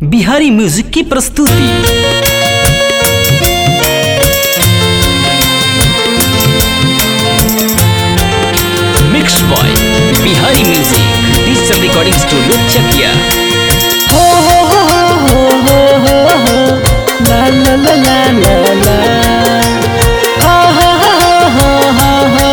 Bihari music की प्रस्तुति। Mix boy Bihari music, digital recording studio Chakia. हो ला ला ला ला ला ला हा हा हा हा हा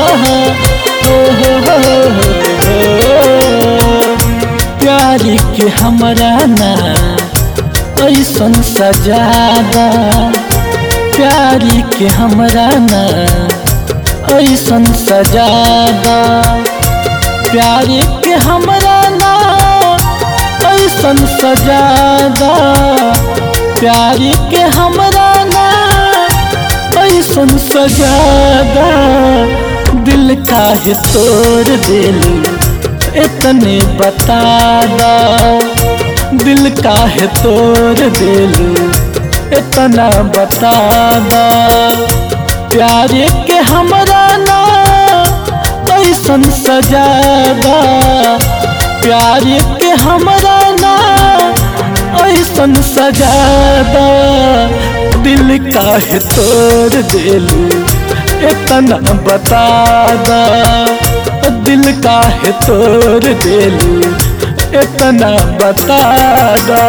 प्यारी के हमरा ना ऐसन सजादा, प्यारी के हमरा ना ऐसन सजादा, प्यारी के हमरा ना ऐसन सजादा, प्यारी के हमरा ना ऐसन सजादा। दिल काहे तोड़ दिलू इतने बतादा, दिल काहे तोड़ दिलू इतना बतादा। प्यारे के हमरा ना ऐसन सजादा, प्यारे के हमरा ना ऐसन सजादा। दिल काहे तोड़ दिलू इतना बतादा, दिल काहे तोड़ दिलू इतना बतादा।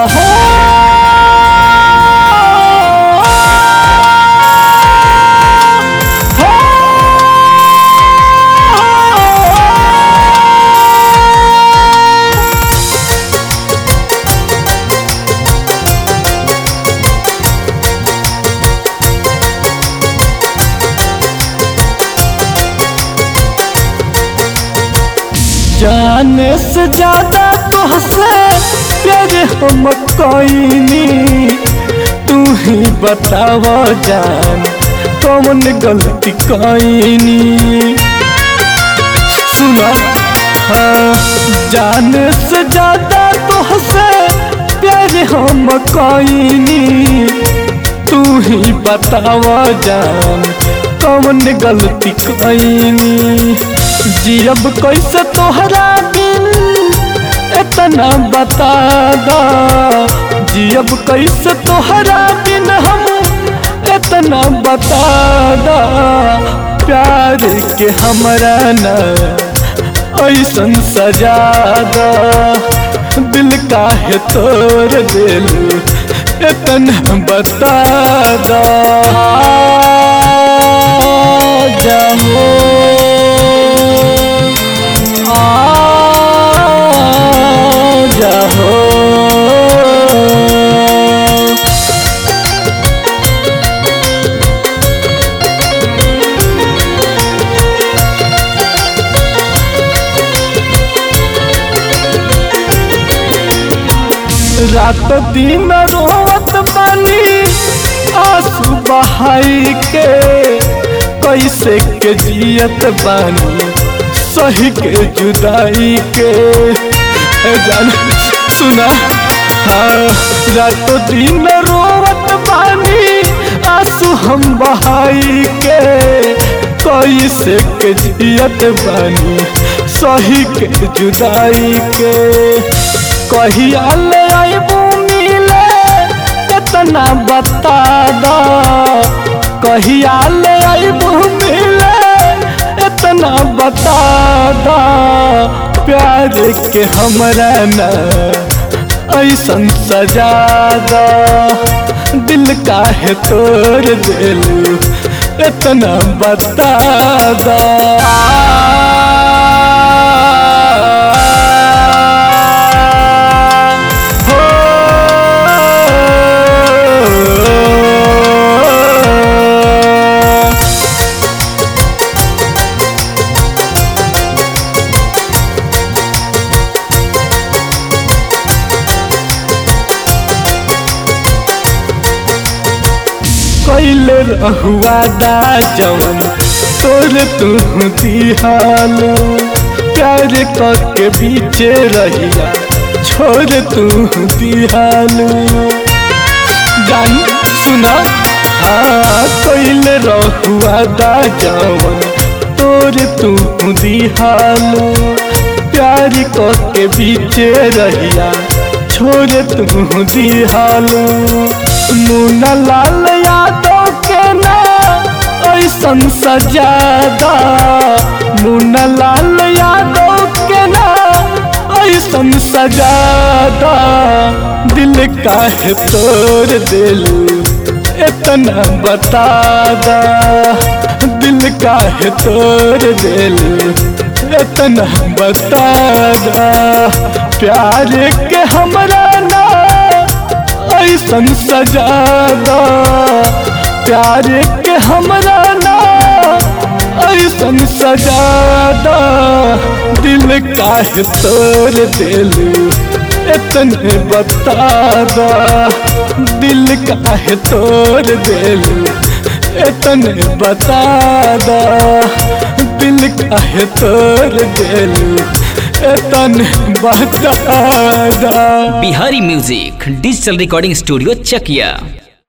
जाने से ज्यादा तुझसे प्यार हम कोईनी, तू ही बतावा जान कौन गलती कोईनी। सुना हाँ, जाने से ज्यादा तुझसे प्यार हम कोईनी, तू ही बतावा जान कौन गलती कोईनी। जियब कैसे तोहरा बिन इतना बतादा, जियब कैसे तोहरा बिन हम इतना बतादा। प्यार के हमरा ना ऐसन सजादा, दिल काहे तोड़ दिलू इतना बतादा। जाओ रात दिन रोवत बानी आंसू बहाई के, कैसे के जियत बानी सही के जुदाई के। जान सुना हाँ, रात दिन रोवत बानी आंसू हम बहाई के, कैसे के जियत बानी सही के जुदाई के। कहिया ले आइबू मिले इतना बतादा, कहिया ले आइबू मिले इतना बतादा। प्यार के हमरा ना ऐसन सजादा, दिल काहे तोड़ दिलू इतना बतादा। कैले रहुआ दा जवन तोर तू दिहालू, प्यार करके बीचे रहिया छोड़ तू दिहालू। जान सुना हाँ, कैले रहुआ दा जवन तोर तू दिहालू, प्यार करके बीचे रहिया छोड़ तू दिहालू मुन्ना लाल यादव के ना ऐसन सजादा मुन्ना लाल यादव के ना ऐसन सजादा दिल काहे तोड़ देलू इतना बता दा दिल काहे तोड़ देलू इतना बता दा प्यार के हमरा ना ऐसन सजादा प्यार के हमरा ना ऐसन सजादा दिल काहे तोड़ देलू इतने बता दा दिल काहे तोड़ देलू इतने बता दा दिल काहे तोड़ देलू इतने बता दा। Bihari music digital recording studio चकिया।